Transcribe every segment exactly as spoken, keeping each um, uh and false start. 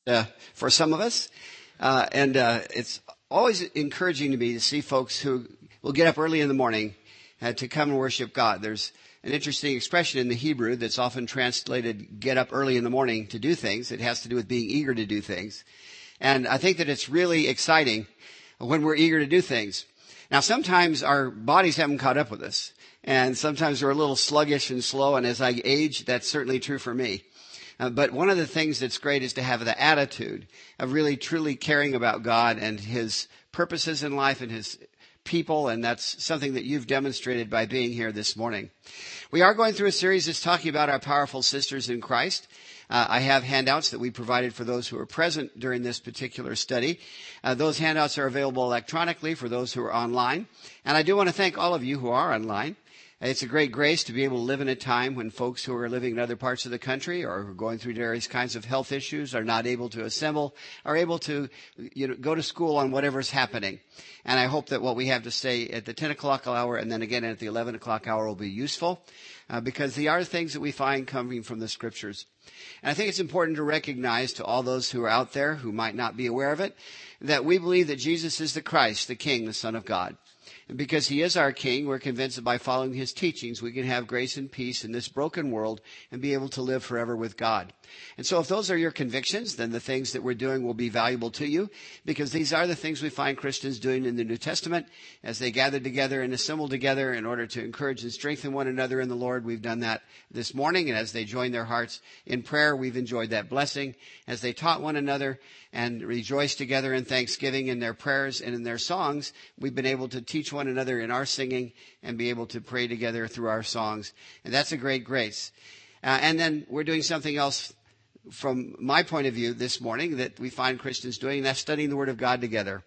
uh, for some of us. Uh, and uh, it's always encouraging to me to see folks who will get up early in the morning uh, to come and worship God. There's an interesting expression in the Hebrew that's often translated get up early in the morning to do things. It has to do with being eager to do things. And I think that it's really exciting when we're eager to do things. Now, sometimes our bodies haven't caught up with us. And sometimes we're a little sluggish and slow. And as I age, that's certainly true for me. Uh, but one of the things that's great is to have the attitude of really truly caring about God and his purposes in life and his people. And that's something that you've demonstrated by being here this morning. We are going through a series that's talking about our powerful sisters in Christ. Uh, I have handouts that we provided for those who are present during this particular study. Uh, those handouts are available electronically for those who are online. And I do want to thank all of you who are online. It's a great grace to be able to live in a time when folks who are living in other parts of the country or who are going through various kinds of health issues are not able to assemble, are able to, you know, go to school on whatever's happening. And I hope that what we have to say at the ten o'clock hour and then again at the eleven o'clock hour will be useful uh, because they are things that we find coming from the scriptures. And I think it's important to recognize to all those who are out there who might not be aware of it, that we believe that Jesus is the Christ, the King, the Son of God. And because he is our King, we're convinced that by following his teachings, we can have grace and peace in this broken world and be able to live forever with God. And so if those are your convictions, then the things that we're doing will be valuable to you, because these are the things we find Christians doing in the New Testament as they gather together and assemble together in order to encourage and strengthen one another in the Lord. We've done that this morning, and as they join their hearts in prayer, we've enjoyed that blessing as they taught one another and rejoice together in thanksgiving in their prayers and in their songs. We've been able to teach one another in our singing and be able to pray together through our songs. And that's a great grace. Uh, and then we're doing something else from my point of view this morning that we find Christians doing, and that's studying the Word of God together.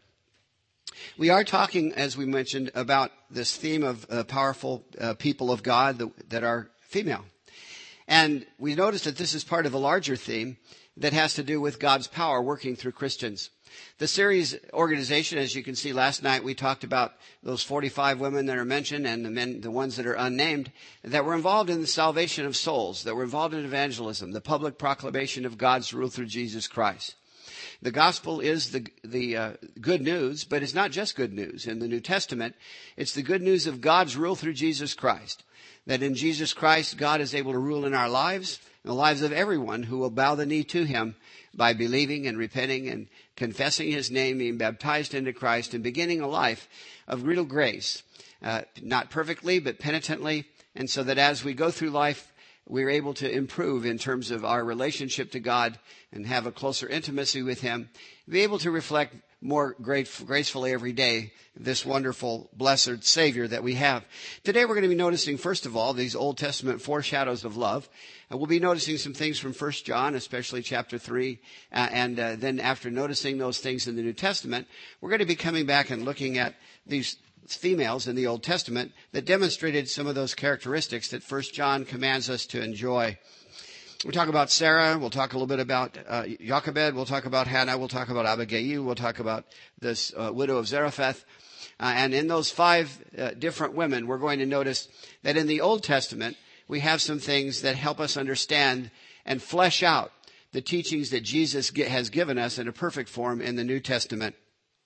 We are talking, as we mentioned, about this theme of uh, powerful uh, people of God that, that are female. And we noticed that this is part of a larger theme that has to do with God's power working through Christians. The series organization, as you can see, last night we talked about those forty-five women that are mentioned and the men, the ones that are unnamed, that were involved in the salvation of souls, that were involved in evangelism, the public proclamation of God's rule through Jesus Christ. The gospel is the the uh, good news, but it's not just good news. In the New Testament, it's the good news of God's rule through Jesus Christ. That in Jesus Christ, God is able to rule in our lives, in the lives of everyone who will bow the knee to him by believing and repenting and confessing his name, being baptized into Christ, and beginning a life of real grace. Uh, not perfectly, but penitently. And so that as we go through life, we're able to improve in terms of our relationship to God and have a closer intimacy with him, be able to reflect more great, gracefully every day this wonderful, blessed Savior that we have. Today we're going to be noticing, first of all, these Old Testament foreshadows of love. And we'll be noticing some things from First John, especially chapter three. Uh, and uh, then after noticing those things in the New Testament, we're going to be coming back and looking at these females in the Old Testament that demonstrated some of those characteristics that First John commands us to enjoy. We'll talk about Sarah. We'll talk a little bit about uh, Jochebed. We'll talk about Hannah. We'll talk about Abigail. We'll talk about this uh, widow of Zarephath. Uh, and in those five uh, different women, we're going to notice that in the Old Testament, we have some things that help us understand and flesh out the teachings that Jesus has given us in a perfect form in the New Testament.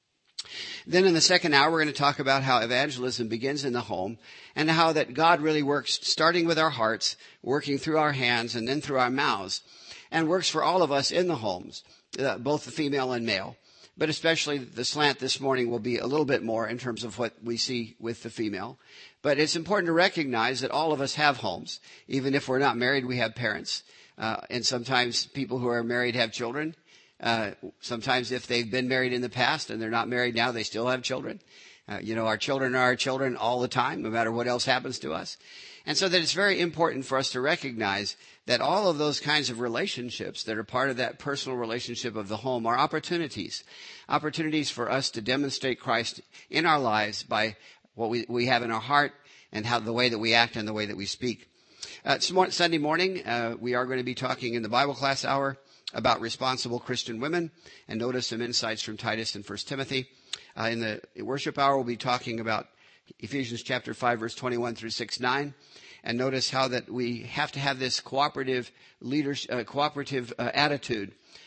Then in the second hour, we're going to talk about how evangelism begins in the home and how that God really works starting with our hearts, working through our hands and then through our mouths, and works for all of us in the homes, uh, both the female and male. But especially the slant this morning will be a little bit more in terms of what we see with the female. But it's important to recognize that all of us have homes. Even if we're not married, we have parents. Uh, and sometimes people who are married have children. Uh, sometimes if they've been married in the past and they're not married now, they still have children. Uh, you know, our children are our children all the time, no matter what else happens to us. And so that it's very important for us to recognize that all of those kinds of relationships that are part of that personal relationship of the home are opportunities, opportunities for us to demonstrate Christ in our lives by what we, we have in our heart and how the way that we act and the way that we speak. Uh, Sunday morning, uh, we are going to be talking in the Bible class hour about responsible Christian women, and notice some insights from Titus and First Timothy. Uh, in the worship hour, we'll be talking about Ephesians chapter five, verse twenty-one through six nine, and notice how that we have to have this cooperative leadership, uh, cooperative uh, attitude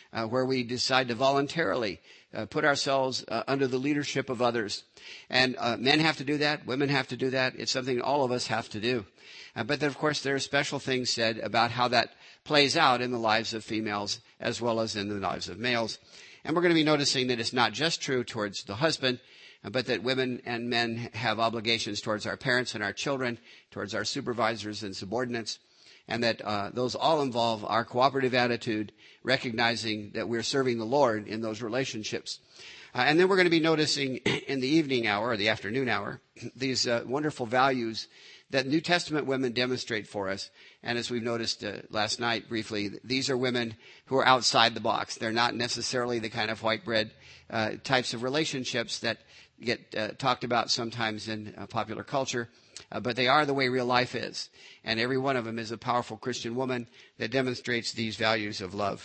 uh, where we decide to voluntarily uh, put ourselves uh, under the leadership of others. And uh, men have to do that. Women have to do that. It's something all of us have to do. Uh, but then, of course, there are special things said about how that plays out in the lives of females as well as in the lives of males. And we're going to be noticing that it's not just true towards the husband, but that women and men have obligations towards our parents and our children, towards our supervisors and subordinates, and that uh, those all involve our cooperative attitude, recognizing that we're serving the Lord in those relationships. Uh, and then we're going to be noticing in the evening hour or the afternoon hour these uh, wonderful values that New Testament women demonstrate for us. And as we've noticed uh, last night briefly, these are women who are outside the box. They're not necessarily the kind of white bread uh, types of relationships that get uh, talked about sometimes in uh, popular culture, uh, but they are the way real life is. And every one of them is a powerful Christian woman that demonstrates these values of love.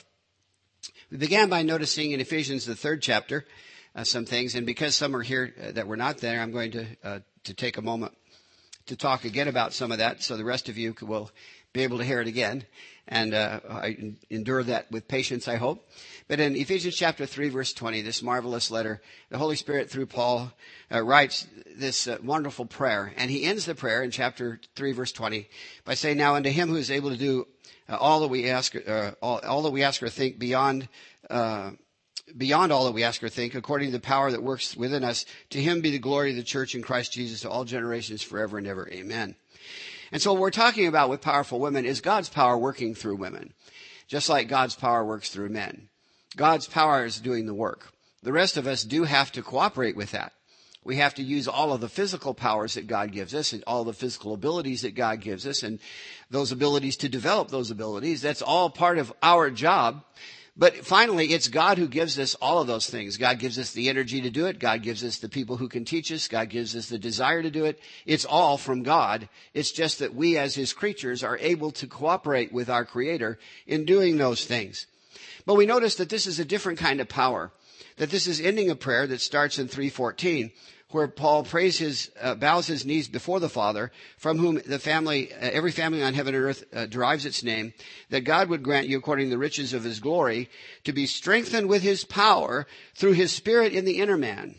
We began by noticing in Ephesians, the third chapter, uh, some things. And because some are here uh, that were not there, I'm going to uh, to take a moment to talk again about some of that, so the rest of you will be able to hear it again. And uh, I endure that with patience, I hope. But in Ephesians chapter three, verse twenty, this marvelous letter, the Holy Spirit, through Paul, uh, writes this uh, wonderful prayer. And he ends the prayer in chapter three, verse twenty, by saying, "Now unto him who is able to do uh, all that we ask, uh, all, all that we ask or think beyond uh, beyond all that we ask or think, according to the power that works within us, to him be the glory of the church in Christ Jesus to all generations forever and ever. Amen." And so what we're talking about with powerful women is God's power working through women, just like God's power works through men. God's power is doing the work. The rest of us do have to cooperate with that. We have to use all of the physical powers that God gives us and all the physical abilities that God gives us and those abilities to develop those abilities. That's all part of our job. But finally, it's God who gives us all of those things. God gives us the energy to do it. God gives us the people who can teach us. God gives us the desire to do it. It's all from God. It's just that we as his creatures are able to cooperate with our Creator in doing those things. But we notice that this is a different kind of power, that this is ending a prayer that starts in three fourteen, where Paul prays his, uh, bows his knees before the Father, from whom the family, uh, every family on heaven and earth uh, derives its name, that God would grant you, according to the riches of his glory, to be strengthened with his power through his Spirit in the inner man,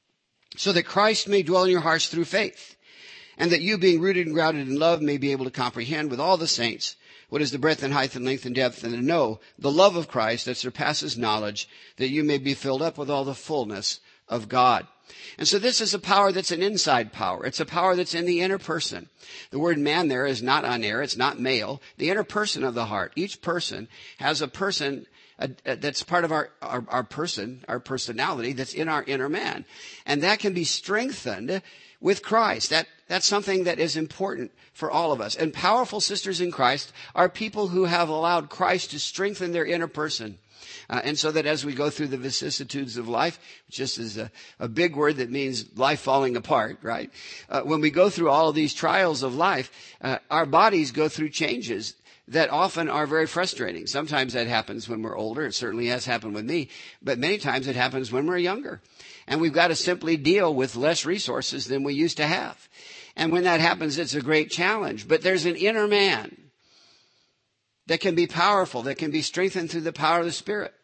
so that Christ may dwell in your hearts through faith, and that you, being rooted and grounded in love, may be able to comprehend with all the saints what is the breadth and height and length and depth, and to know the love of Christ that surpasses knowledge, that you may be filled up with all the fullness of God. And so this is a power that's an inside power. It's a power that's in the inner person. The word man there is not unair. It's not male. The inner person of the heart. Each person has a person uh, that's part of our, our, our person, our personality that's in our inner man. And that can be strengthened with Christ. That, that's something that is important for all of us. And powerful sisters in Christ are people who have allowed Christ to strengthen their inner person. Uh, and so that as we go through the vicissitudes of life, which just is a, a big word that means life falling apart, right? Uh, when we go through all of these trials of life, uh, our bodies go through changes that often are very frustrating. Sometimes that happens when we're older. It certainly has happened with me. But many times it happens when we're younger. And we've got to simply deal with less resources than we used to have. And when that happens, it's a great challenge. But there's an inner man that can be powerful, that can be strengthened through the power of the Spirit.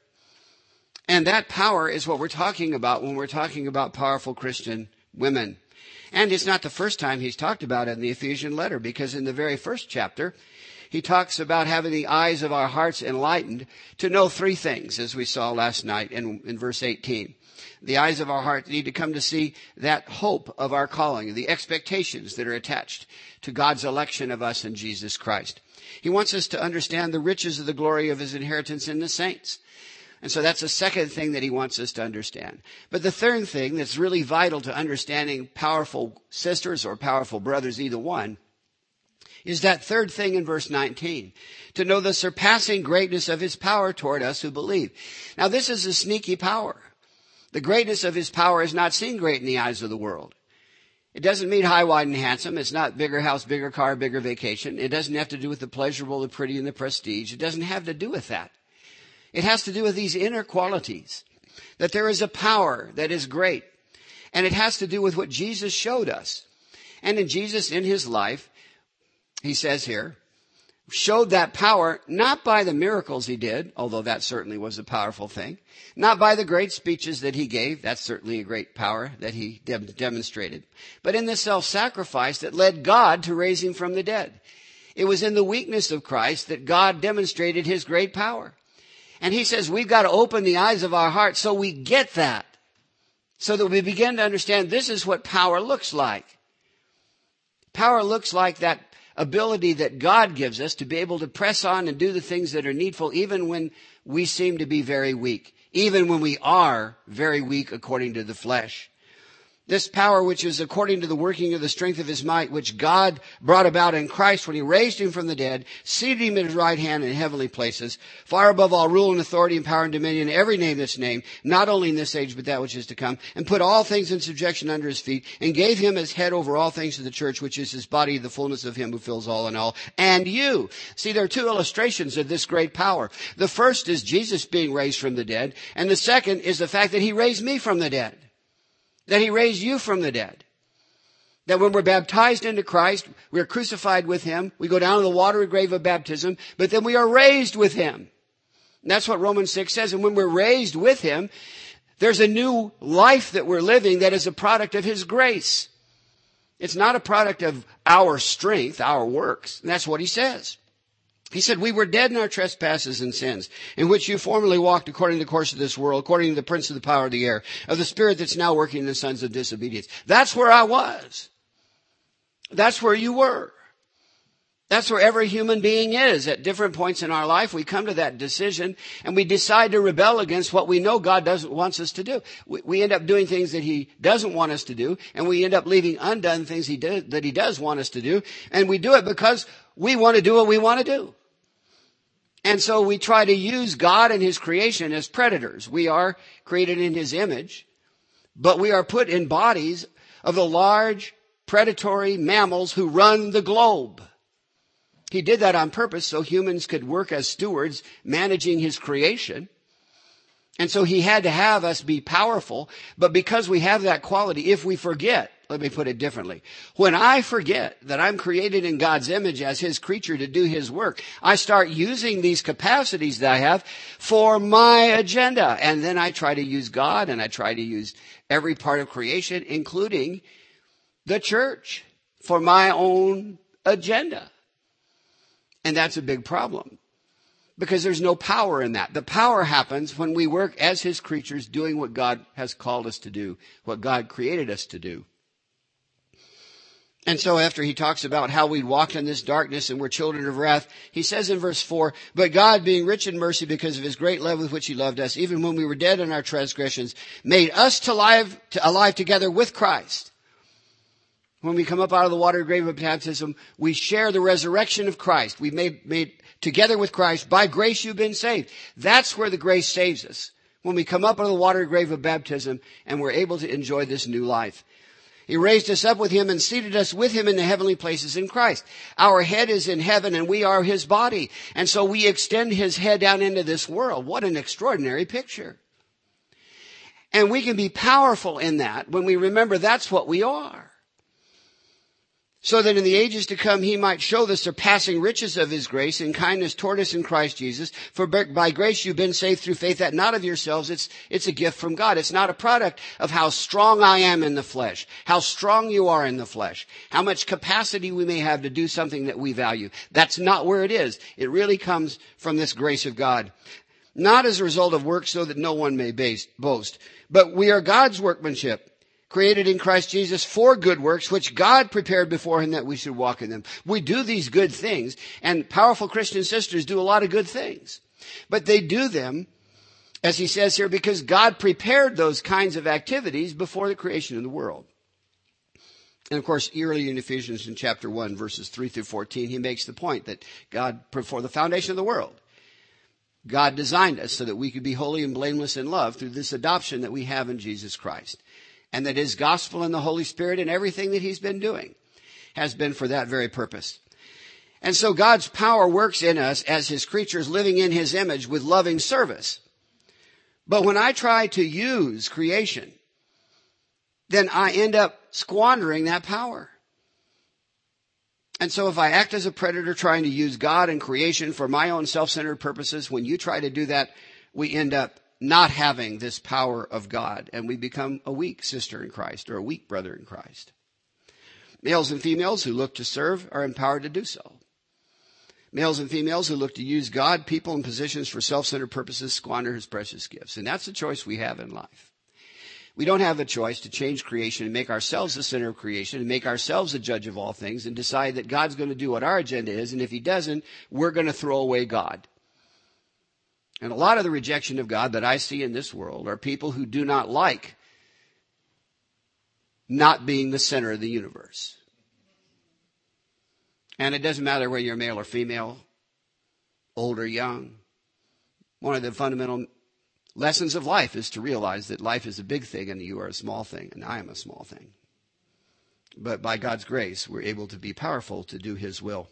And that power is what we're talking about when we're talking about powerful Christian women. And it's not the first time he's talked about it in the Ephesian letter, because in the very first chapter, he talks about having the eyes of our hearts enlightened to know three things, as we saw last night in, in verse eighteen. The eyes of our heart need to come to see that hope of our calling, the expectations that are attached to God's election of us in Jesus Christ. He wants us to understand the riches of the glory of his inheritance in the saints. And so that's the second thing that he wants us to understand. But the third thing that's really vital to understanding powerful sisters or powerful brothers, either one, is that third thing in verse nineteen, to know the surpassing greatness of his power toward us who believe. Now this is a sneaky power. The greatness of his power is not seen great in the eyes of the world. It doesn't mean high, wide, and handsome. It's not bigger house, bigger car, bigger vacation. It doesn't have to do with the pleasurable, the pretty, and the prestige. It doesn't have to do with that. It has to do with these inner qualities, that there is a power that is great. And it has to do with what Jesus showed us. And in Jesus, in his life, he says here, showed that power not by the miracles he did, although that certainly was a powerful thing, not by the great speeches that he gave, that's certainly a great power that he de- demonstrated, but in the self-sacrifice that led God to raise him from the dead. It was in the weakness of Christ that God demonstrated his great power. And he says we've got to open the eyes of our hearts so we get that, so that we begin to understand this is what power looks like. Power looks like that ability that God gives us to be able to press on and do the things that are needful even when we seem to be very weak, even when we are very weak according to the flesh. This power which is according to the working of the strength of his might, which God brought about in Christ when he raised him from the dead, seated him at his right hand in heavenly places, far above all rule and authority and power and dominion, every name that's named, not only in this age but that which is to come, and put all things in subjection under his feet, and gave him as head over all things to the church, which is his body, the fullness of him who fills all in all. And you. See, there are two illustrations of this great power. The first is Jesus being raised from the dead, and the second is the fact that he raised me from the dead. That he raised you from the dead. That when we're baptized into Christ, we are crucified with him. We go down to the watery grave of baptism, but then we are raised with him. And that's what Romans six says. And when we're raised with him, there's a new life that we're living that is a product of his grace. It's not a product of our strength, our works. And that's what he says. He said, we were dead in our trespasses and sins, in which you formerly walked according to the course of this world, according to the prince of the power of the air, of the spirit that's now working in the sons of disobedience. That's where I was. That's where you were. That's where every human being is. At different points in our life, we come to that decision and we decide to rebel against what we know God doesn't want us to do. We, we end up doing things that he doesn't want us to do, and we end up leaving undone things he did, that he does want us to do. And we do it because we want to do what we want to do. And so we try to use God and his creation as predators. We are created in his image, but we are put in bodies of the large predatory mammals who run the globe. He did that on purpose so humans could work as stewards managing his creation. And so he had to have us be powerful. But because we have that quality, if we forget, let me put it differently. When I forget that I'm created in God's image as his creature to do his work, I start using these capacities that I have for my agenda. And then I try to use God, and I try to use every part of creation, including the church, for my own agenda. And that's a big problem, because there's no power in that. The power happens when we work as his creatures doing what God has called us to do, what God created us to do. And so after he talks about how we walked in this darkness and we're children of wrath, he says in verse four, but God, being rich in mercy because of his great love with which he loved us, even when we were dead in our transgressions, made us to live, to, alive together with Christ. When we come up out of the water grave of baptism, we share the resurrection of Christ. We've made, made together with Christ. By grace you've been saved. That's where the grace saves us. When we come up out of the water grave of baptism and we're able to enjoy this new life. He raised us up with him and seated us with him in the heavenly places in Christ. Our head is in heaven and we are his body. And so we extend his head down into this world. What an extraordinary picture. And we can be powerful in that when we remember that's what we are. So that in the ages to come he might show the surpassing riches of his grace and kindness toward us in Christ Jesus. For by grace you've been saved through faith, that not of yourselves. It's, it's a gift from God. It's not a product of how strong I am in the flesh, how strong you are in the flesh, how much capacity we may have to do something that we value. That's not where it is. It really comes from this grace of God. Not as a result of works so that no one may boast, but we are God's workmanship, created in Christ Jesus for good works, which God prepared beforehand that we should walk in them. We do these good things, and powerful Christian sisters do a lot of good things. But they do them, as he says here, because God prepared those kinds of activities before the creation of the world. And of course, early in Ephesians in chapter one, verses three through fourteen, he makes the point that God, before the foundation of the world, God designed us so that we could be holy and blameless in love through this adoption that we have in Jesus Christ. And that his gospel and the Holy Spirit and everything that he's been doing has been for that very purpose. And so God's power works in us as his creatures living in his image with loving service. But when I try to use creation, then I end up squandering that power. And so if I act as a predator trying to use God and creation for my own self-centered purposes, when you try to do that, we end up not having this power of God, and we become a weak sister in Christ or a weak brother in Christ. Males and females who look to serve are empowered to do so. Males and females who look to use God, people, and positions for self-centered purposes squander his precious gifts. And that's the choice we have in life. We don't have a choice to change creation and make ourselves the center of creation and make ourselves the judge of all things and decide that God's going to do what our agenda is, and if he doesn't, we're going to throw away God. And a lot of the rejection of God that I see in this world are people who do not like not being the center of the universe. And it doesn't matter whether you're male or female, old or young. One of the fundamental lessons of life is to realize that life is a big thing and you are a small thing, and I am a small thing. But by God's grace, we're able to be powerful to do his will.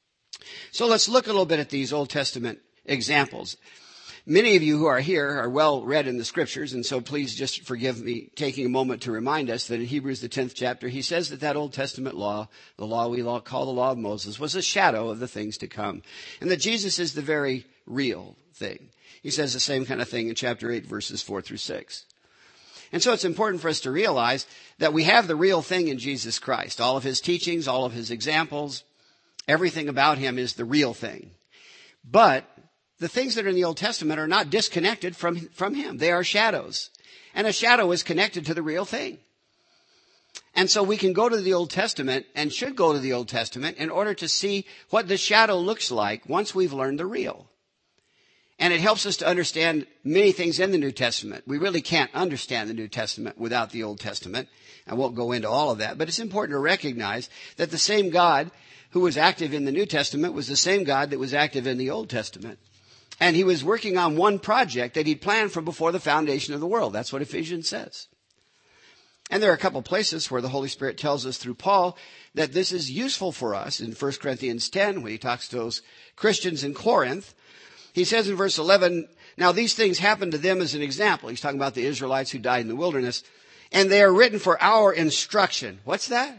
So let's look a little bit at these Old Testament examples. Many of you who are here are well read in the scriptures, and so please just forgive me taking a moment to remind us that in Hebrews, the tenth chapter, he says that that Old Testament law, the law we call the law of Moses, was a shadow of the things to come, and that Jesus is the very real thing. He says the same kind of thing in chapter eight, verses four through six. And so it's important for us to realize that we have the real thing in Jesus Christ. All of his teachings, all of his examples, everything about him is the real thing. But the things that are in the Old Testament are not disconnected from, from him. They are shadows. And a shadow is connected to the real thing. And so we can go to the Old Testament and should go to the Old Testament in order to see what the shadow looks like once we've learned the real. And it helps us to understand many things in the New Testament. We really can't understand the New Testament without the Old Testament. I won't go into all of that, but it's important to recognize that the same God who was active in the New Testament was the same God that was active in the Old Testament. And he was working on one project that he'd planned from before the foundation of the world. That's what Ephesians says. And there are a couple places where the Holy Spirit tells us through Paul that this is useful for us. In First Corinthians ten, when he talks to those Christians in Corinth, he says in verse eleven, now these things happened to them as an example. He's talking about the Israelites who died in the wilderness. And they are written for our instruction. What's that?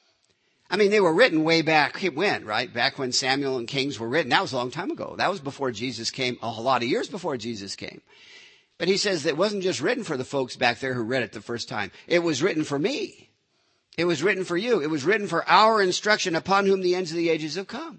I mean, they were written way back when, right? Back when Samuel and Kings were written. That was a long time ago. That was before Jesus came, a lot of years before Jesus came. But he says that it wasn't just written for the folks back there who read it the first time. It was written for me. It was written for you. It was written for our instruction, upon whom the ends of the ages have come.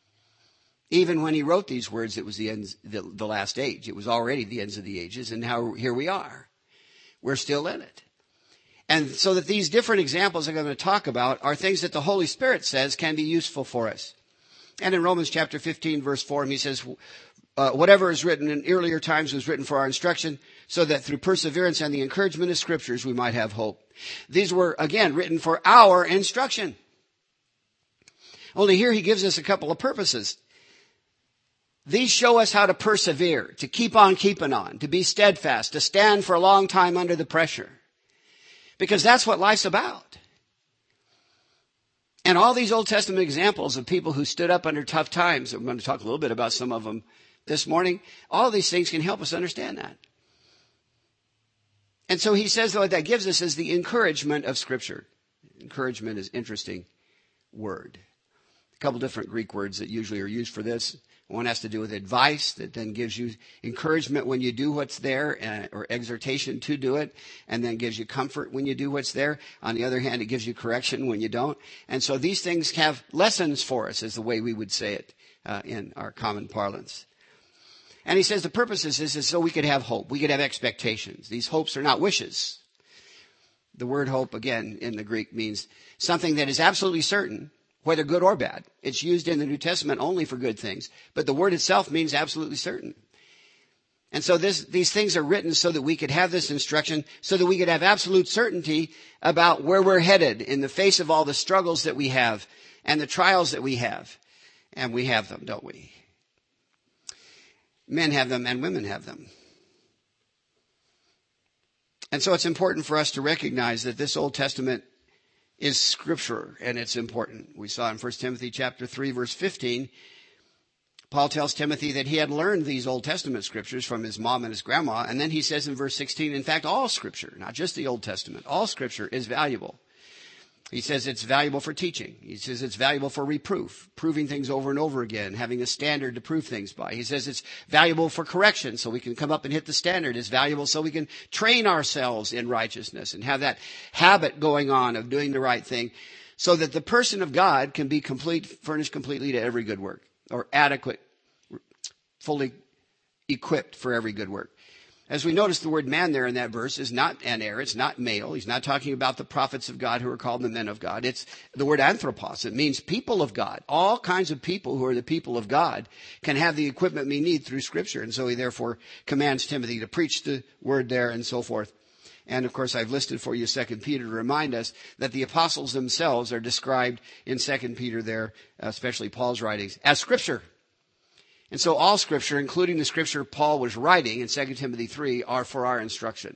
Even when he wrote these words, it was the ends, the, the last age. It was already the ends of the ages, and now here we are. We're still in it. And so that these different examples I'm going to talk about are things that the Holy Spirit says can be useful for us. And in Romans chapter fifteen, verse four, he says, uh, whatever is written in earlier times was written for our instruction, so that through perseverance and the encouragement of scriptures we might have hope. These were, again, written for our instruction. Only here he gives us a couple of purposes. These show us how to persevere, to keep on keeping on, to be steadfast, to stand for a long time under the pressure. Because that's what life's about. And all these Old Testament examples of people who stood up under tough times, I'm going to talk a little bit about some of them this morning, all of these things can help us understand that. And so he says that what that gives us is the encouragement of Scripture. Encouragement is an interesting word. A couple different Greek words that usually are used for this. One has to do with advice, that then gives you encouragement when you do what's there, uh, or exhortation to do it, and then gives you comfort when you do what's there. On the other hand, it gives you correction when you don't. And so these things have lessons for us, is the way we would say it uh, in our common parlance. And he says the purpose is, is so we could have hope. We could have expectations. These hopes are not wishes. The word hope, again, in the Greek means something that is absolutely certain, whether good or bad. It's used in the New Testament only for good things. But the word itself means absolutely certain. And so this, these things are written so that we could have this instruction, so that we could have absolute certainty about where we're headed in the face of all the struggles that we have and the trials that we have. And we have them, don't we? Men have them and women have them. And so it's important for us to recognize that this Old Testament is scripture, and it's important. We saw in First Timothy chapter three, verse fifteen, Paul tells Timothy that he had learned these Old Testament scriptures from his mom and his grandma. And then he says in verse sixteen, in fact, all scripture, not just the Old Testament, all scripture is valuable. He says it's valuable for teaching. He says it's valuable for reproof, proving things over and over again, having a standard to prove things by. He says it's valuable for correction, so we can come up and hit the standard. It's valuable so we can train ourselves in righteousness and have that habit going on of doing the right thing, so that the person of God can be complete, furnished completely to every good work, or adequate, fully equipped for every good work. As we notice, the word man there in that verse is not aner, it's not male. He's not talking about the prophets of God who are called the men of God. It's the word anthropos. It means people of God. All kinds of people who are the people of God can have the equipment we need through Scripture. And so he therefore commands Timothy to preach the word there and so forth. And of course, I've listed for you Second Peter to remind us that the apostles themselves are described in Second Peter there, especially Paul's writings, as Scripture. And so all Scripture, including the Scripture Paul was writing in Second Timothy three, are for our instruction.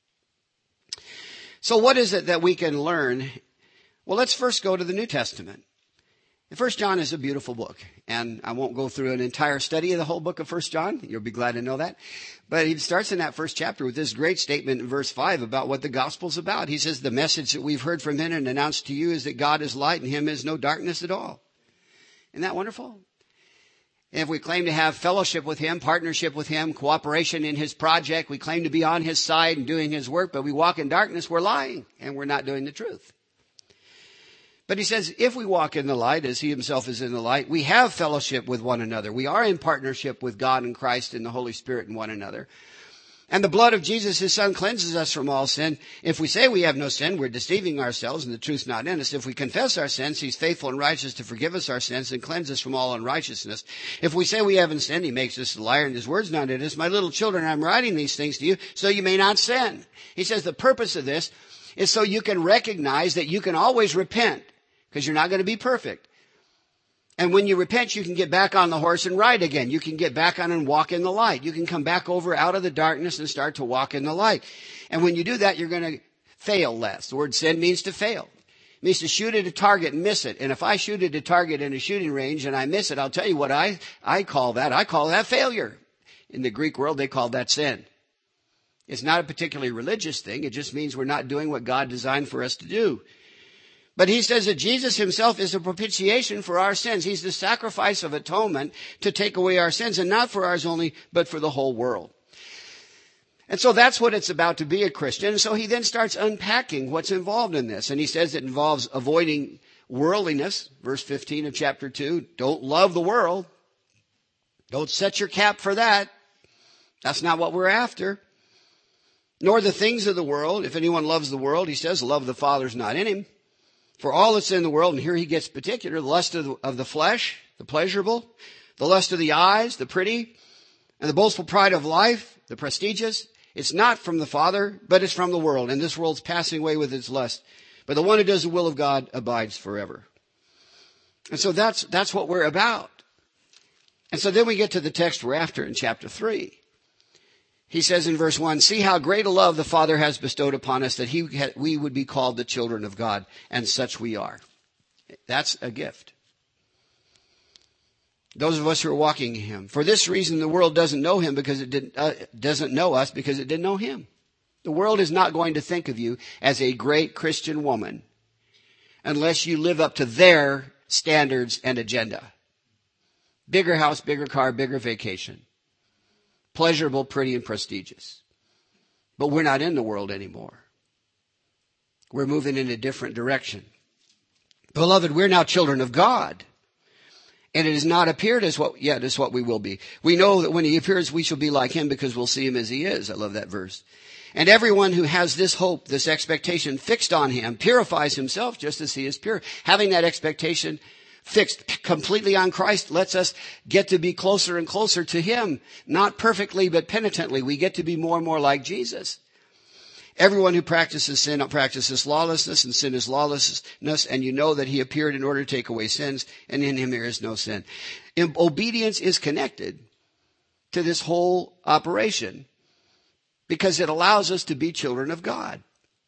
So what is it that we can learn? Well, let's first go to the New Testament. First John is a beautiful book, and I won't go through an entire study of the whole book of First John. You'll be glad to know that. But he starts in that first chapter with this great statement in verse five about what the gospel's about. He says, the message that we've heard from him and announced to you is that God is light and him is no darkness at all. Isn't that wonderful? If we claim to have fellowship with him, partnership with him, cooperation in his project, we claim to be on his side and doing his work, but we walk in darkness, we're lying and we're not doing the truth. But he says, if we walk in the light as he himself is in the light, we have fellowship with one another. We are in partnership with God and Christ and the Holy Spirit and one another. And the blood of Jesus, his son, cleanses us from all sin. If we say we have no sin, we're deceiving ourselves and the truth's not in us. If we confess our sins, he's faithful and righteous to forgive us our sins and cleanse us from all unrighteousness. If we say we haven't sinned, he makes us a liar and his word's not in us. My little children, I'm writing these things to you so you may not sin. He says the purpose of this is so you can recognize that you can always repent because you're not going to be perfect. And when you repent, you can get back on the horse and ride again. You can get back on and walk in the light. You can come back over out of the darkness and start to walk in the light. And when you do that, you're going to fail less. The word sin means to fail. It means to shoot at a target and miss it. And if I shoot at a target in a shooting range and I miss it, I'll tell you what I, I call that. I call that failure. In the Greek world, they call that sin. It's not a particularly religious thing. It just means we're not doing what God designed for us to do. But he says that Jesus himself is a propitiation for our sins. He's the sacrifice of atonement to take away our sins, and not for ours only, but for the whole world. And so that's what it's about to be a Christian. And so he then starts unpacking what's involved in this. And he says it involves avoiding worldliness. Verse fifteen of chapter two, don't love the world. Don't set your cap for that. That's not what we're after. Nor the things of the world. If anyone loves the world, he says, love of the Father's not in him. For all that's in the world, and here he gets particular, the lust of the, of the flesh, the pleasurable, the lust of the eyes, the pretty, and the boastful pride of life, the prestigious, it's not from the Father, but it's from the world. And this world's passing away with its lust. But the one who does the will of God abides forever. And so that's, that's what we're about. And so then we get to the text we're after in chapter three. He says in verse one, see how great a love the Father has bestowed upon us that he we would be called the children of God, and such we are. That's a gift. Those of us who are walking in him. For this reason, the world doesn't know him because it didn't, uh, doesn't know us because it didn't know him. The world is not going to think of you as a great Christian woman unless you live up to their standards and agenda. Bigger house, bigger car, bigger vacation. Pleasurable, pretty, and prestigious. But we're not in the world anymore. We're moving in a different direction. Beloved, we're now children of God. And it has not appeared as what yet as what we will be. We know that when he appears, we shall be like him because we'll see him as he is. I love that verse. And everyone who has this hope, this expectation fixed on him, purifies himself just as he is pure. Having that expectation fixed completely on Christ lets us get to be closer and closer to him. Not perfectly, but penitently. We get to be more and more like Jesus. Everyone who practices sin practices lawlessness, and sin is lawlessness, and you know that he appeared in order to take away sins, and in him there is no sin. Obedience is connected to this whole operation because it allows us to be children of God.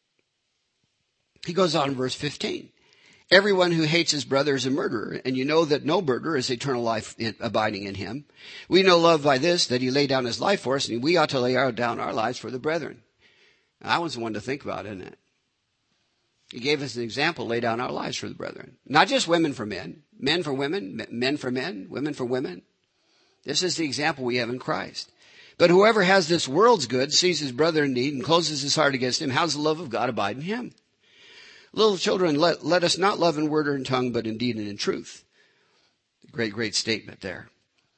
He goes on in verse fifteen. Everyone who hates his brother is a murderer, and you know that no murderer is eternal life in, abiding in him. We know love by this, that he laid down his life for us, and we ought to lay down our lives for the brethren. I was the one to think about, isn't it? He gave us an example, lay down our lives for the brethren. Not just women for men, men for women, men for men, women for women. This is the example we have in Christ. But whoever has this world's good sees his brother in need and closes his heart against him. How does the love of God abide in him? Little children, let, let us not love in word or in tongue, but in deed and in truth. Great, great statement there.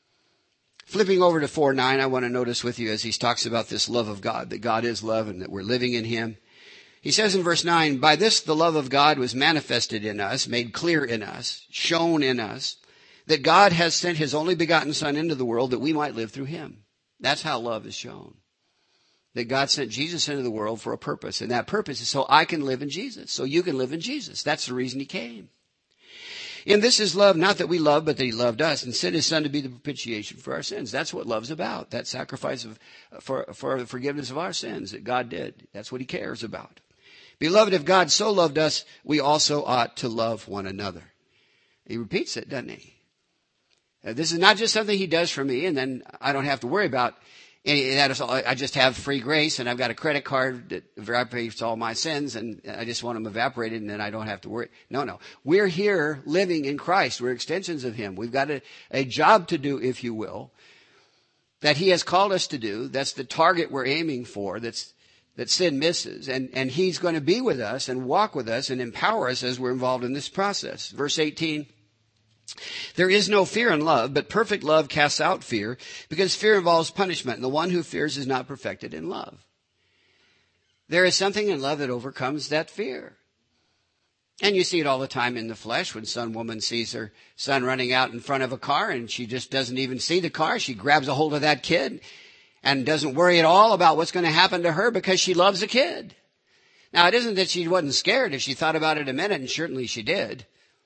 Flipping over to four nine, I want to notice with you as he talks about this love of God, that God is love and that we're living in him. He says in verse nine, by this the love of God was manifested in us, made clear in us, shown in us, that God has sent his only begotten Son into the world that we might live through him. That's how love is shown. That God sent Jesus into the world for a purpose. And that purpose is so I can live in Jesus. So you can live in Jesus. That's the reason he came. And this is love, not that we love, but that he loved us and sent his Son to be the propitiation for our sins. That's what love's about. That sacrifice of, for, for the forgiveness of our sins that God did. That's what he cares about. Beloved, if God so loved us, we also ought to love one another. He repeats it, doesn't he? Uh, this is not just something he does for me, and then I don't have to worry about any that. Is all, I just have free grace, and I've got a credit card that evaporates all my sins, and I just want them evaporated, and then I don't have to worry. No, no. We're here living in Christ. We're extensions of him. We've got a, a job to do, if you will, that he has called us to do. That's the target we're aiming for. That's that sin misses. And, and he's going to be with us and walk with us and empower us as we're involved in this process. Verse eighteen. There is no fear in love, but perfect love casts out fear, because fear involves punishment, and the one who fears is not perfected in love. There is something in love that overcomes that fear. And you see it all the time in the flesh when some woman sees her son running out in front of a car and she just doesn't even see the car. She grabs a hold of that kid and doesn't worry at all about what's going to happen to her because she loves the kid. Now, it isn't that she wasn't scared if she thought about it a minute, and certainly she did.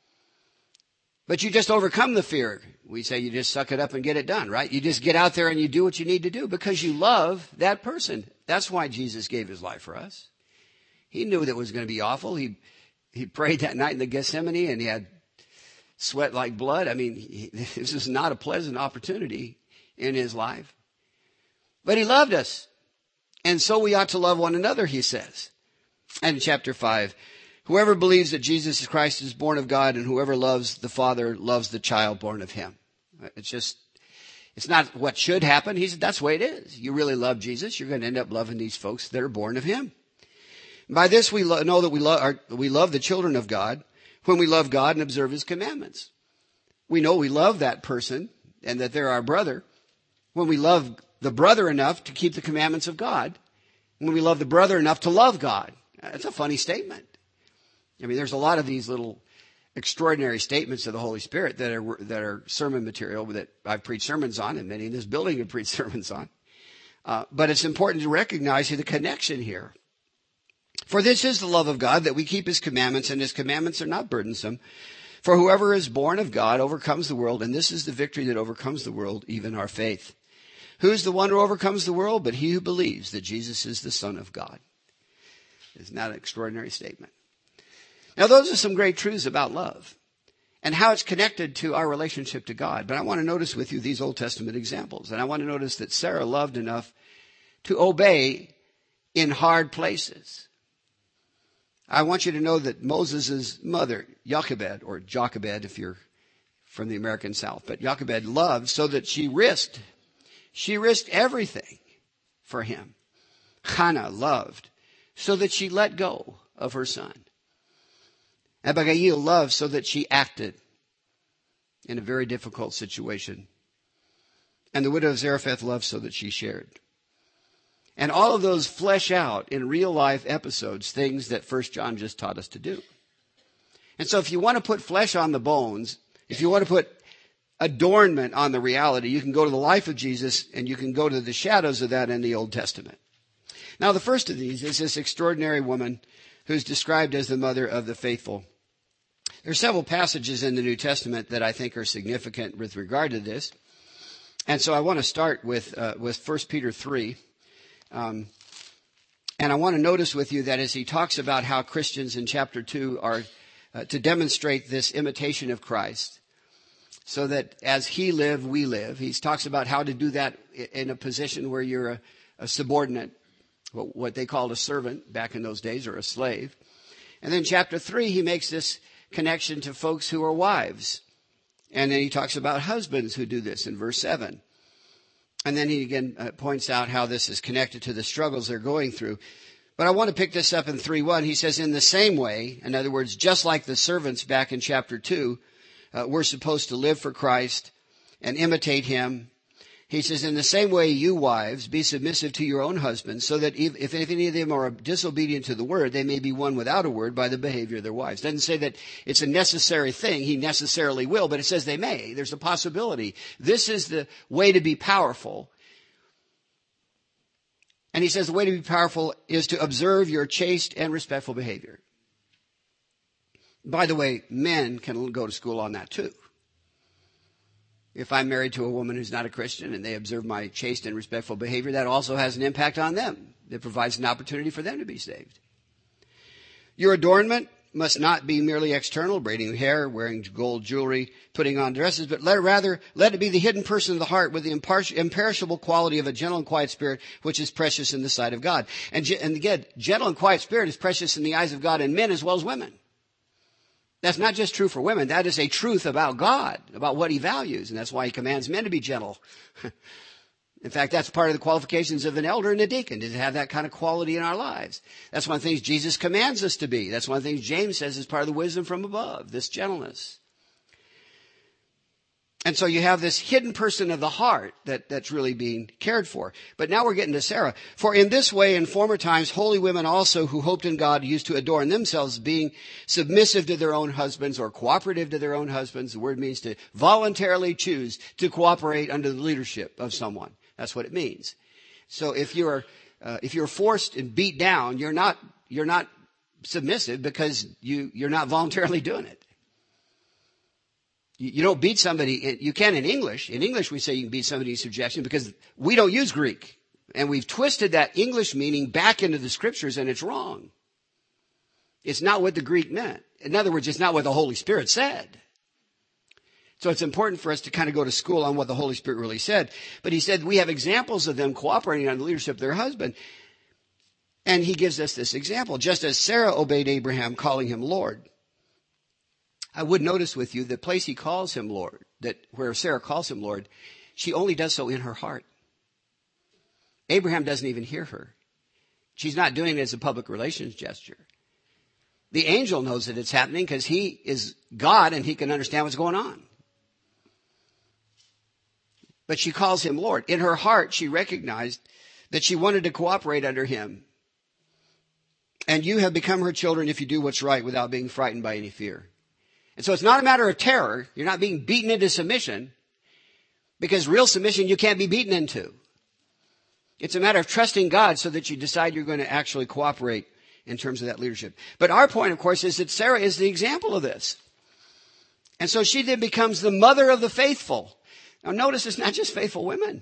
But you just overcome the fear. We say you just suck it up and get it done, right? You just get out there and you do what you need to do because you love that person. That's why Jesus gave his life for us. He knew that it was going to be awful. He he prayed that night in the Gethsemane and he had sweat like blood. I mean, he, this is not a pleasant opportunity in his life. But he loved us. And so we ought to love one another, he says. And in chapter five, whoever believes that Jesus Christ is born of God, and whoever loves the Father loves the child born of him. It's just, it's not what should happen. He said, that's the way it is. You really love Jesus, you're going to end up loving these folks that are born of him. By this we lo- know that we, lo- are, we love the children of God when we love God and observe his commandments. We know we love that person and that they're our brother when we love the brother enough to keep the commandments of God, when we love the brother enough to love God. That's a funny statement. I mean, there's a lot of these little extraordinary statements of the Holy Spirit that are that are sermon material that I've preached sermons on, and many in this building have preached sermons on. Uh, but it's important to recognize the connection here. For this is the love of God, that we keep his commandments, and his commandments are not burdensome. For whoever is born of God overcomes the world, and this is the victory that overcomes the world, even our faith. Who's the one who overcomes the world? But he who believes that Jesus is the Son of God. Isn't that an extraordinary statement? Now, those are some great truths about love and how it's connected to our relationship to God. But I want to notice with you these Old Testament examples. And I want to notice that Sarah loved enough to obey in hard places. I want you to know that Moses' mother, Jochebed, or Jochebed if you're from the American South, but Jochebed loved so that she risked. She risked everything for him. Hannah loved so that she let go of her son. Abigail loved so that she acted in a very difficult situation. And the widow of Zarephath loved so that she shared. And all of those flesh out in real life episodes things that First John just taught us to do. And so if you want to put flesh on the bones, if you want to put adornment on the reality, you can go to the life of Jesus and you can go to the shadows of that in the Old Testament. Now, the first of these is this extraordinary woman who's described as the mother of the faithful. There are several passages in the New Testament that I think are significant with regard to this. And so I want to start with uh, with First Peter three. Um, and I want to notice with you that as he talks about how Christians in chapter two are uh, to demonstrate this imitation of Christ, so that as he lived, we live. He talks about how to do that in a position where you're a, a subordinate, what they called a servant back in those days, or a slave. And then chapter three, he makes this connection to folks who are wives. And then he talks about husbands who do this in verse seven. And then he again uh, points out how this is connected to the struggles they're going through. But I want to pick this up in three one. He says, in the same way, in other words, just like the servants back in chapter two, uh, we're supposed to live for Christ and imitate him. He says, in the same way, you wives, be submissive to your own husbands, so that if, if any of them are disobedient to the word, they may be won without a word by the behavior of their wives. It doesn't say that it's a necessary thing. He necessarily will, but it says they may. There's a possibility. This is the way to be powerful. And he says the way to be powerful is to observe your chaste and respectful behavior. By the way, men can go to school on that too. If I'm married to a woman who's not a Christian and they observe my chaste and respectful behavior, that also has an impact on them. It provides an opportunity for them to be saved. Your adornment must not be merely external, braiding hair, wearing gold jewelry, putting on dresses, but let, rather let it be the hidden person of the heart with the imperishable quality of a gentle and quiet spirit, which is precious in the sight of God. And, and again, gentle and quiet spirit is precious in the eyes of God in men as well as women. That's not just true for women. That is a truth about God, about what he values. And that's why he commands men to be gentle. In fact, that's part of the qualifications of an elder and a deacon, to have that kind of quality in our lives. That's one of the things Jesus commands us to be. That's one of the things James says is part of the wisdom from above, this gentleness. And so you have this hidden person of the heart that, that's really being cared for. But now we're getting to Sarah. For in this way, in former times, holy women also who hoped in God used to adorn themselves, being submissive to their own husbands or cooperative to their own husbands. The word means to voluntarily choose to cooperate under the leadership of someone. That's what it means. So if you're, uh, if you're forced and beat down, you're not, you're not submissive because you, you're not voluntarily doing it. You don't beat somebody. You can in English. In English, we say you can beat somebody in subjection because we don't use Greek. And we've twisted that English meaning back into the scriptures, and it's wrong. It's not what the Greek meant. In other words, it's not what the Holy Spirit said. So it's important for us to kind of go to school on what the Holy Spirit really said. But he said we have examples of them cooperating on the leadership of their husband. And he gives us this example. Just as Sarah obeyed Abraham, calling him Lord. I would notice with you the place he calls him Lord, that where Sarah calls him Lord, she only does so in her heart. Abraham doesn't even hear her. She's not doing it as a public relations gesture. The angel knows that it's happening because he is God and he can understand what's going on. But she calls him Lord. In her heart, she recognized that she wanted to cooperate under him. And you have become her children if you do what's right without being frightened by any fear. And so it's not a matter of terror. You're not being beaten into submission, because real submission you can't be beaten into. It's a matter of trusting God so that you decide you're going to actually cooperate in terms of that leadership. But our point, of course, is that Sarah is the example of this. And so she then becomes the mother of the faithful. Now notice it's not just faithful women.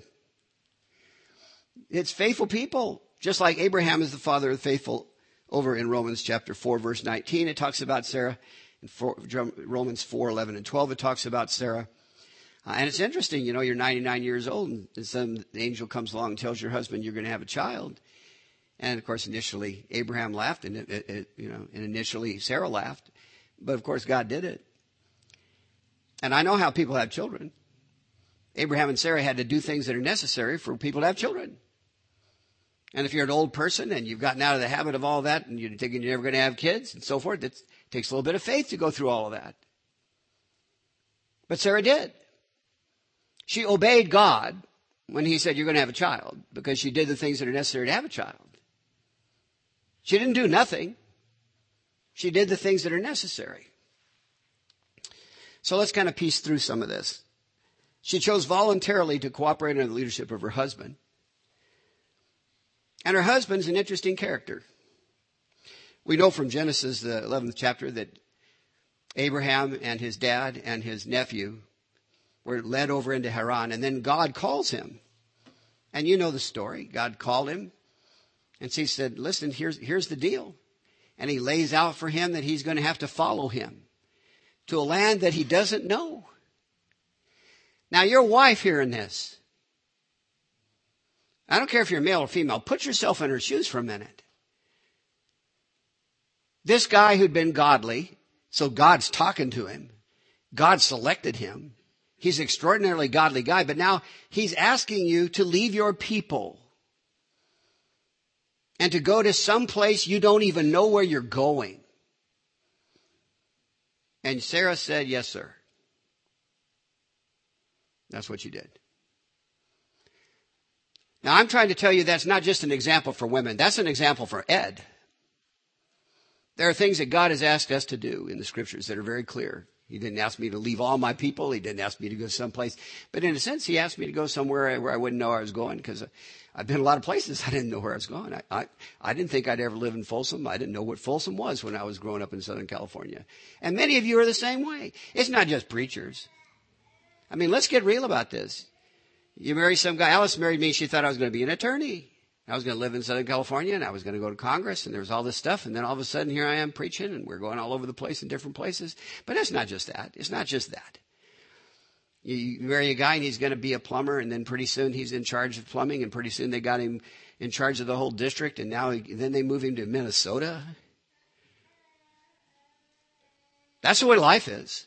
It's faithful people. Just like Abraham is the father of the faithful over in Romans chapter four, verse nineteen. It talks about Sarah. In four, Romans four, eleven, and twelve, it talks about Sarah. Uh, and it's interesting, you know, you're ninety-nine years old and some angel comes along and tells your husband you're going to have a child. And of course, initially Abraham laughed and, it, it, it, you know, and initially Sarah laughed. But of course, God did it. And I know how people have children. Abraham and Sarah had to do things that are necessary for people to have children. And if you're an old person and you've gotten out of the habit of all that and you're thinking you're never going to have kids and so forth, it's, it takes a little bit of faith to go through all of that. But Sarah did. She obeyed God when he said you're going to have a child because she did the things that are necessary to have a child. She didn't do nothing. She did the things that are necessary. So let's kind of piece through some of this. She chose voluntarily to cooperate in the leadership of her husband. And her husband's an interesting character. We know from Genesis, the eleventh chapter, that Abraham and his dad and his nephew were led over into Haran. And then God calls him. And you know the story. God called him. And he said, listen, here's, here's the deal. And he lays out for him that he's going to have to follow him to a land that he doesn't know. Now, your wife hearing this, I don't care if you're male or female, put yourself in her shoes for a minute. This guy who'd been godly, so God's talking to him. God selected him. He's an extraordinarily godly guy, but now he's asking you to leave your people and to go to some place you don't even know where you're going. And Sarah said, yes, sir. That's what she did. Now, I'm trying to tell you that's not just an example for women. That's an example for Ed. There are things that God has asked us to do in the scriptures that are very clear. He didn't ask me to leave all my people. He didn't ask me to go someplace. But in a sense, he asked me to go somewhere where I wouldn't know where I was going, because I've been a lot of places I didn't know where I was going. I, I, I didn't think I'd ever live in Folsom. I didn't know what Folsom was when I was growing up in Southern California. And many of you are the same way. It's not just preachers. I mean, let's get real about this. You marry some guy. Alice married me. She thought I was going to be an attorney. I was going to live in Southern California, and I was going to go to Congress, and there was all this stuff. And then all of a sudden, here I am preaching, and we're going all over the place in different places. But it's not just that. It's not just that. You, you marry a guy, and he's going to be a plumber, and then pretty soon he's in charge of plumbing, and pretty soon they got him in charge of the whole district, and now he, then they move him to Minnesota. That's the way life is.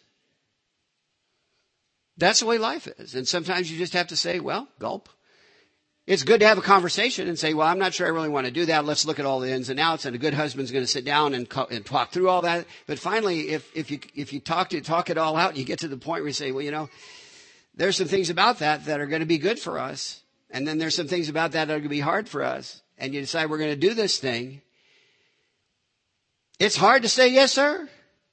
That's the way life is. And sometimes you just have to say, well, gulp. It's good to have a conversation and say, well, I'm not sure I really want to do that. Let's look at all the ins and outs. And a good husband's going to sit down and, co- and talk through all that. But finally, if, if you, if you talk to, talk it all out and you get to the point where you say, well, you know, there's some things about that that are going to be good for us. And then there's some things about that that are going to be hard for us. And you decide we're going to do this thing. It's hard to say yes, sir.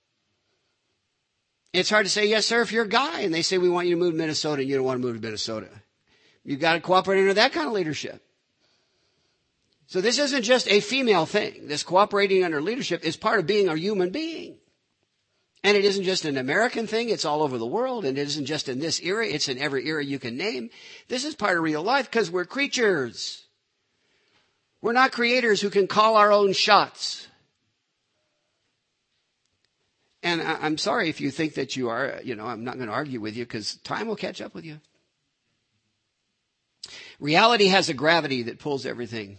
It's hard to say yes, sir, if you're a guy and they say, we want you to move to Minnesota, and you don't want to move to Minnesota. You've got to cooperate under that kind of leadership. So this isn't just a female thing. This cooperating under leadership is part of being a human being. And it isn't just an American thing. It's all over the world. And it isn't just in this era. It's in every era you can name. This is part of real life because we're creatures. We're not creators who can call our own shots. And I'm sorry if you think that you are. You know, I'm not going to argue with you because time will catch up with you. Reality has a gravity that pulls everything.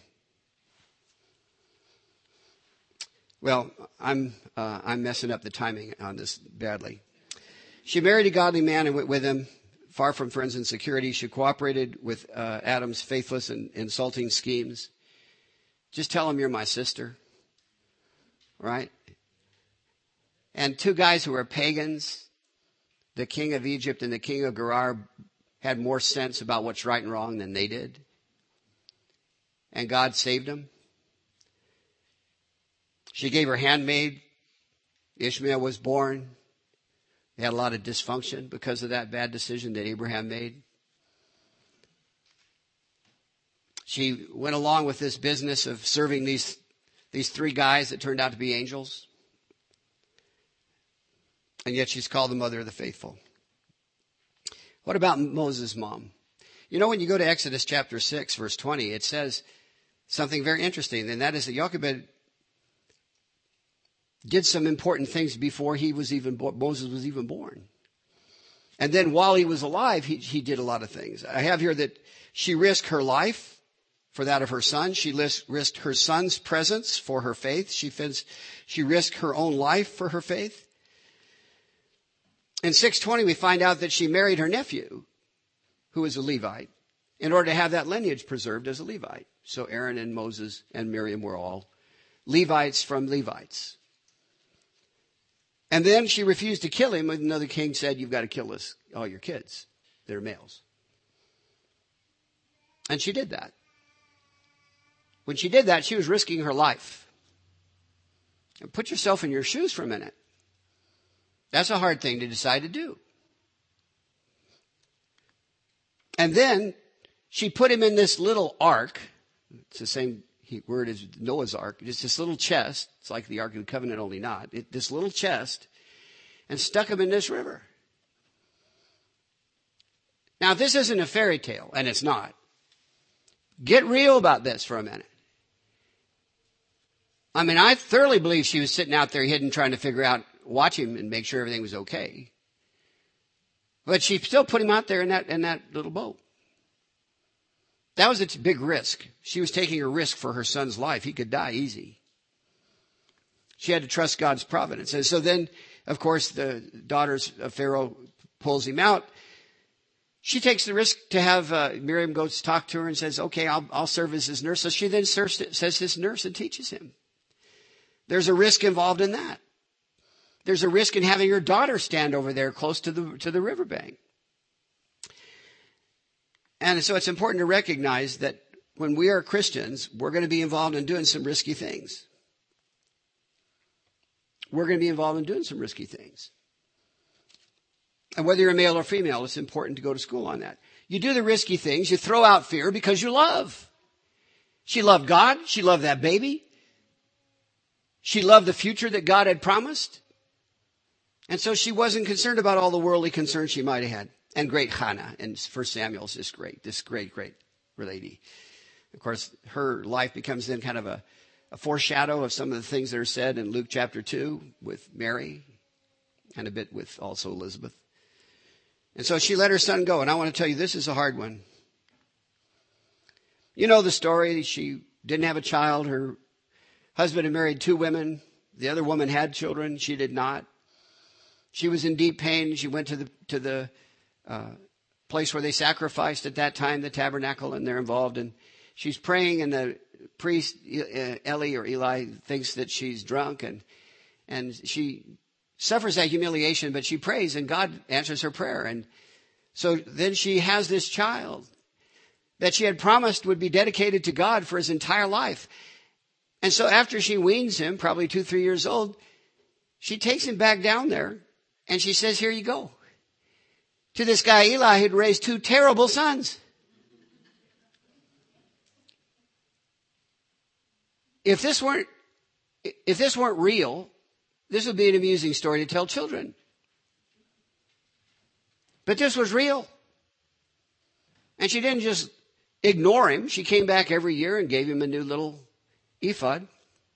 Well, I'm uh, I'm messing up the timing on this badly. She married a godly man and went with him, far from friends and security. She cooperated with uh, Adam's faithless and insulting schemes. Just tell him you're my sister, right? And two guys who were pagans, the king of Egypt and the king of Gerar, had more sense about what's right and wrong than they did. And God saved them. She gave her handmaid. Ishmael was born. They had a lot of dysfunction because of that bad decision that Abraham made. She went along with this business of serving these, these three guys that turned out to be angels. And yet she's called the mother of the faithful. What about Moses' mom? You know, when you go to Exodus chapter six, verse twenty, it says something very interesting, and that is that Jochebed did some important things before he was even bo- Moses was even born. And then while he was alive, he, he did a lot of things. I have here that she risked her life for that of her son. She risked, risked her son's presence for her faith. She, she risked her own life for her faith. In six twenty, we find out that she married her nephew, who was a Levite, in order to have that lineage preserved as a Levite. So Aaron and Moses and Miriam were all Levites from Levites. And then she refused to kill him, and another king said, you've got to kill this, all your kids. They're males. And she did that. When she did that, she was risking her life. And put yourself in your shoes for a minute. That's a hard thing to decide to do. And then she put him in this little ark. It's the same word as Noah's ark. It's this little chest. It's like the Ark of the Covenant, only not. It, this little chest. And stuck him in this river. Now, this isn't a fairy tale, and it's not. Get real about this for a minute. I mean, I thoroughly believe she was sitting out there hidden trying to figure out, watch him and make sure everything was okay. But she still put him out there in that, in that little boat. That was a big risk. She was taking a risk for her son's life. He could die easy. She had to trust God's providence. And so then, of course, the daughters of Pharaoh pulls him out. She takes the risk to have uh, Miriam go talk to her and says, okay, I'll, I'll serve as his nurse. So she then serves, says his nurse and teaches him. There's a risk involved in that. There's a risk in having your daughter stand over there close to the, to the riverbank. And so it's important to recognize that when we are Christians, we're going to be involved in doing some risky things. We're going to be involved in doing some risky things. And whether you're a male or female, it's important to go to school on that. You do the risky things. You throw out fear because you love. She loved God. She loved that baby. She loved the future that God had promised. And so she wasn't concerned about all the worldly concerns she might have had. And great Hannah in First Samuel is just great. This great, great lady. Of course, her life becomes then kind of a, a foreshadow of some of the things that are said in Luke chapter two with Mary and a bit with also Elizabeth. And so she let her son go. And I want to tell you, this is a hard one. You know the story. She didn't have a child. Her husband had married two women. The other woman had children. She did not. She was in deep pain. She went to the to the uh, place where they sacrificed at that time, the tabernacle, and they're involved. And she's praying, and the priest, Eli or Eli, thinks that she's drunk, and and she suffers that humiliation, but she prays, and God answers her prayer. And so then she has this child that she had promised would be dedicated to God for his entire life. And so after she weans him, probably two, three years old, she takes him back down there, and she says, here you go. To this guy Eli who'd raised two terrible sons. If this weren't, if this weren't real, this would be an amusing story to tell children. But this was real. And she didn't just ignore him. She came back every year and gave him a new little ephod.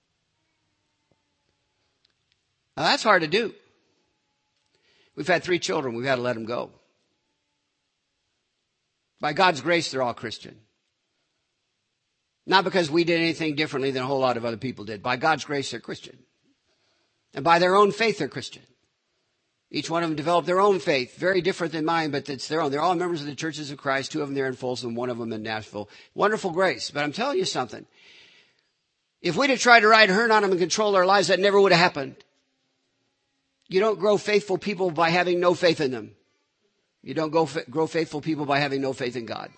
Now that's hard to do. We've had three children. We've had to let them go. By God's grace, they're all Christian. Not because we did anything differently than a whole lot of other people did. By God's grace, they're Christian. And by their own faith, they're Christian. Each one of them developed their own faith, very different than mine, but it's their own. They're all members of the Churches of Christ, two of them there in Folsom, one of them in Nashville. Wonderful grace. But I'm telling you something. If we'd have tried to ride herd on them and control their lives, that never would have happened. You don't grow faithful people by having no faith in them. You don't go, grow faithful people by having no faith in God.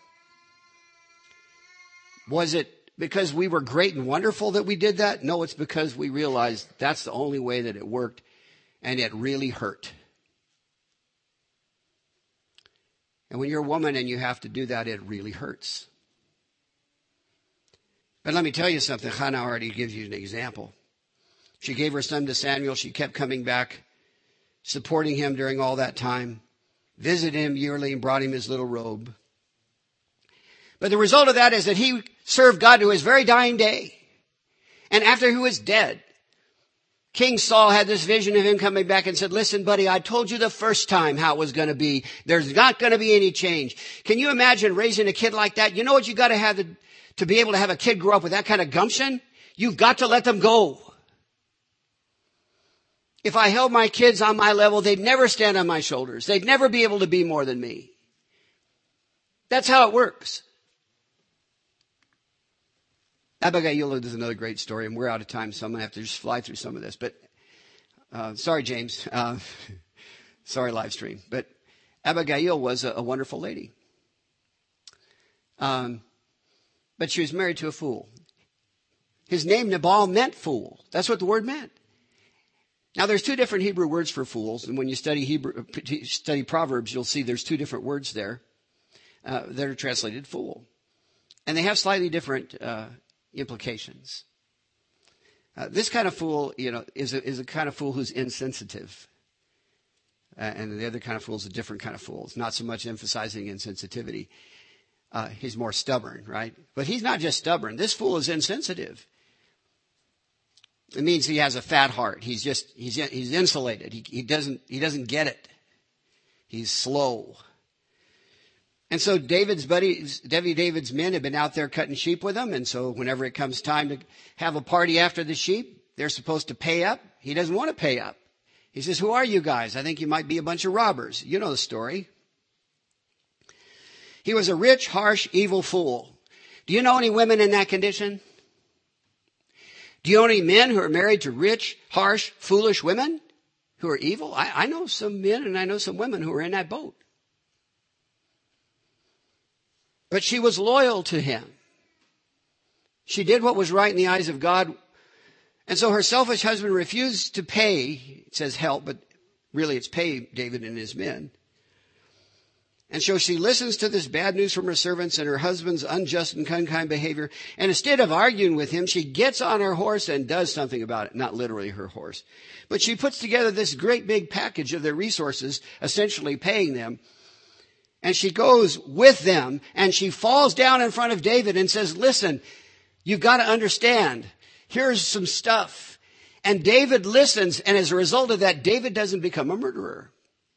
Was it because we were great and wonderful that we did that? No, it's because we realized that's the only way that it worked, and it really hurt. And when you're a woman and you have to do that, it really hurts. But let me tell you something. Hannah already gives you an example. She gave her son to Samuel. She kept coming back, supporting him during all that time, visited him yearly and brought him his little robe. But the result of that is that he served God to his very dying day. And after he was dead, King Saul had this vision of him coming back and said, listen, buddy, I told you the first time how it was going to be. There's not going to be any change. Can you imagine raising a kid like that? You know what you got to have to, to be able to have a kid grow up with that kind of gumption? You've got to let them go. If I held my kids on my level, they'd never stand on my shoulders. They'd never be able to be more than me. That's how it works. Abigail is another great story, and we're out of time, so I'm going to have to just fly through some of this. But uh, sorry, James. Uh, sorry, live stream. But Abigail was a, a wonderful lady. Um, but she was married to a fool. His name, Nabal, meant fool. That's what the word meant. Now, there's two different Hebrew words for fools, and when you study Hebrew, study Proverbs, you'll see there's two different words there uh, that are translated fool. And they have slightly different uh implications. Uh, this kind of fool, you know, is a, is a kind of fool who's insensitive. Uh, and the other kind of fool is a different kind of fool. It's not so much emphasizing insensitivity. Uh, he's more stubborn, right? But he's not just stubborn. This fool is insensitive. It means he has a fat heart. He's just, he's, he's insulated. He, he doesn't, he doesn't get it. He's slow. And so David's buddies, Debbie David's men have been out there cutting sheep with him. And so whenever it comes time to have a party after the sheep, they're supposed to pay up. He doesn't want to pay up. He says, who are you guys? I think you might be a bunch of robbers. You know the story. He was a rich, harsh, evil fool. Do you know any women in that condition? Do you know any men who are married to rich, harsh, foolish women who are evil? I, I know some men and I know some women who are in that boat. But she was loyal to him. She did what was right in the eyes of God. And so her selfish husband refused to pay, it says help, but really it's pay David and his men. And so she listens to this bad news from her servants and her husband's unjust and unkind behavior. And instead of arguing with him, she gets on her horse and does something about it. Not literally her horse. But she puts together this great big package of their resources, essentially paying them. And she goes with them and she falls down in front of David and says, listen, you've got to understand. Here's some stuff. And David listens. And as a result of that, David doesn't become a murderer.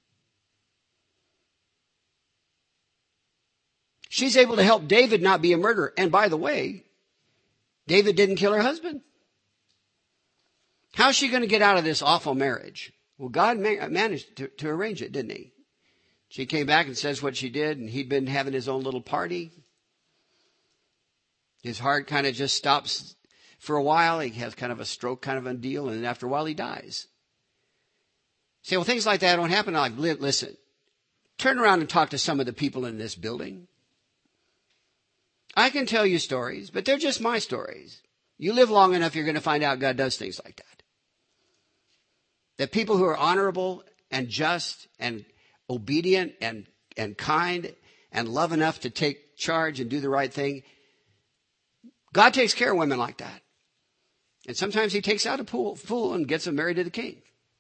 She's able to help David not be a murderer. And by the way, David didn't kill her husband. How's she going to get out of this awful marriage? Well, God ma- managed to, to arrange it, didn't he? She came back and says what she did, and he'd been having his own little party. His heart kind of just stops for a while. He has kind of a stroke kind of a deal, and then after a while he dies. Say, well, things like that don't happen. I'm like, listen, turn around and talk to some of the people in this building. I can tell you stories, but they're just my stories. You live long enough, you're going to find out God does things like that. That people who are honorable and just and obedient and, and kind and love enough to take charge and do the right thing, God takes care of women like that. And sometimes he takes out a fool and gets them married to the king.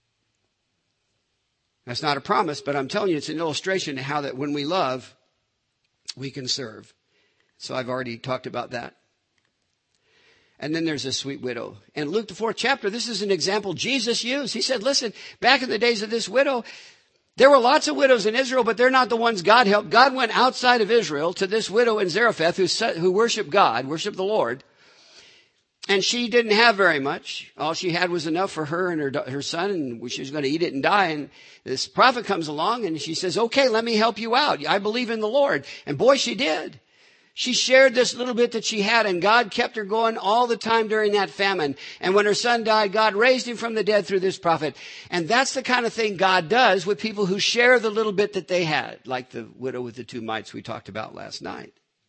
That's not a promise, but I'm telling you, it's an illustration of how that when we love, we can serve. So I've already talked about that. And then there's a sweet widow. In Luke, the fourth chapter, this is an example Jesus used. He said, listen, back in the days of this widow, there were lots of widows in Israel, but they're not the ones God helped. God went outside of Israel to this widow in Zarephath who, who worshiped God, worshiped the Lord. And she didn't have very much. All she had was enough for her and her, her son, and she was going to eat it and die. And this prophet comes along and she says, okay, let me help you out. I believe in the Lord. And boy, she did. She shared this little bit that she had, and God kept her going all the time during that famine. And when her son died, God raised him from the dead through this prophet. And that's the kind of thing God does with people who share the little bit that they had, like the widow with the two mites we talked about last night.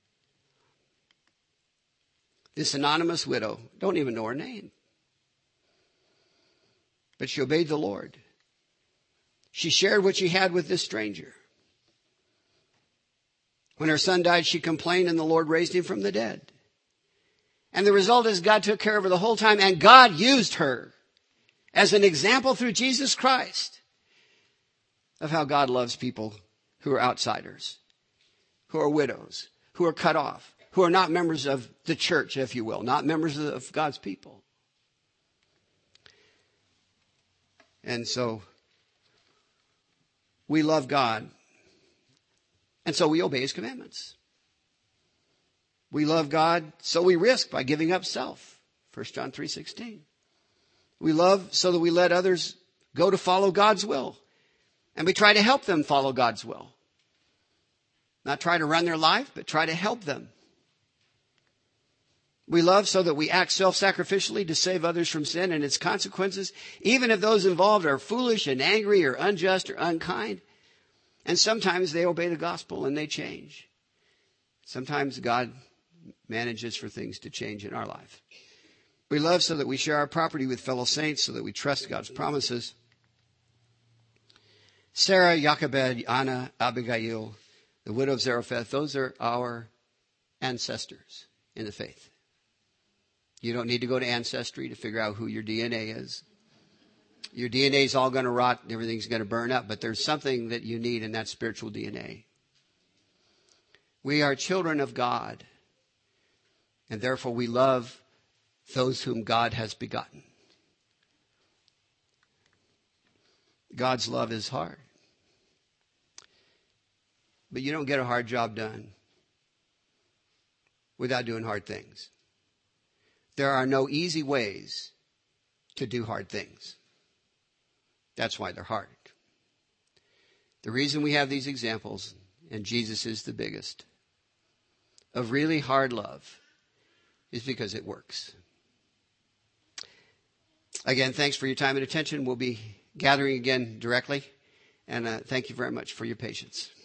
This anonymous widow, don't even know her name. But she obeyed the Lord. She shared what she had with this stranger. When her son died, she complained, and the Lord raised him from the dead. And the result is God took care of her the whole time, and God used her as an example through Jesus Christ of how God loves people who are outsiders, who are widows, who are cut off, who are not members of the church, if you will, not members of God's people. And so we love God. And so we obey his commandments. We love God, so we risk by giving up self. First John three sixteen. We love so that we let others go to follow God's will. And we try to help them follow God's will. Not try to run their life, but try to help them. We love so that we act self-sacrificially to save others from sin and its consequences, even if those involved are foolish and angry or unjust or unkind. And sometimes they obey the gospel and they change. Sometimes God manages for things to change in our life. We love so that we share our property with fellow saints, so that we trust God's promises. Sarah, Jochebed, Anna, Abigail, the widow of Zarephath, those are our ancestors in the faith. You don't need to go to Ancestry to figure out who your D N A is. Your D N A is all going to rot and everything's going to burn up, but there's something that you need, and that's spiritual D N A. We are children of God, and therefore we love those whom God has begotten. God's love is hard. But you don't get a hard job done without doing hard things. There are no easy ways to do hard things. That's why they're hard. The reason we have these examples, and Jesus is the biggest, of really hard love is because it works. Again, thanks for your time and attention. We'll be gathering again directly. And uh, thank you very much for your patience.